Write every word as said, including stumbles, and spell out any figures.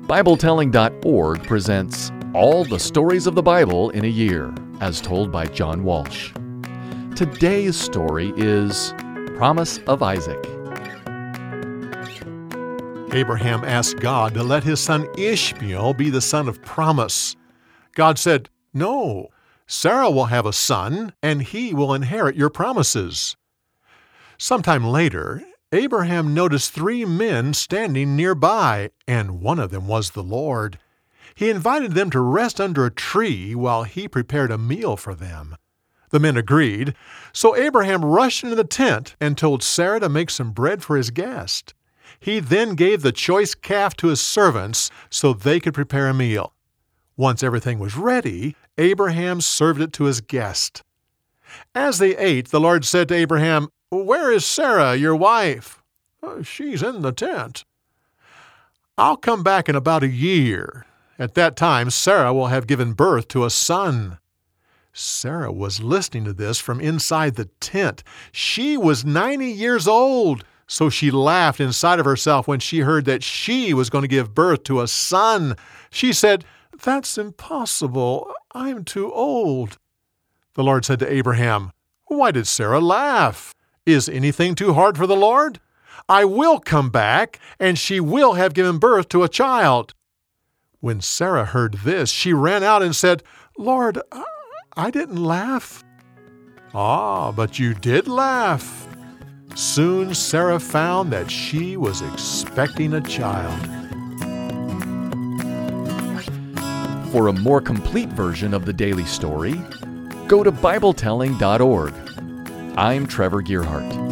Bible Telling dot org presents All the Stories of the Bible in a Year, as told by John Walsh. Today's story is Promise of Isaac. Abraham asked God to let his son Ishmael be the son of promise. God said, "No, Sarah will have a son, and he will inherit your promises." Sometime later, Abraham noticed three men standing nearby, and one of them was the Lord. He invited them to rest under a tree while he prepared a meal for them. The men agreed, so Abraham rushed into the tent and told Sarah to make some bread for his guest. He then gave the choice calf to his servants so they could prepare a meal. Once everything was ready, Abraham served it to his guest. As they ate, the Lord said to Abraham, "Where is Sarah, your wife?" "She's in the tent." "I'll come back in about a year. At that time, Sarah will have given birth to a son." Sarah was listening to this from inside the tent. She was ninety years old, so she laughed inside of herself when she heard that she was going to give birth to a son. She said, "That's impossible. I'm too old." The Lord said to Abraham, "Why did Sarah laugh? Is anything too hard for the Lord? I will come back, and she will have given birth to a child." When Sarah heard this, she ran out and said, "Lord, I didn't laugh." "Ah, but you did laugh." Soon Sarah found that she was expecting a child. For a more complete version of the daily story, go to Bible Telling dot org. I'm Trevor Gearhart.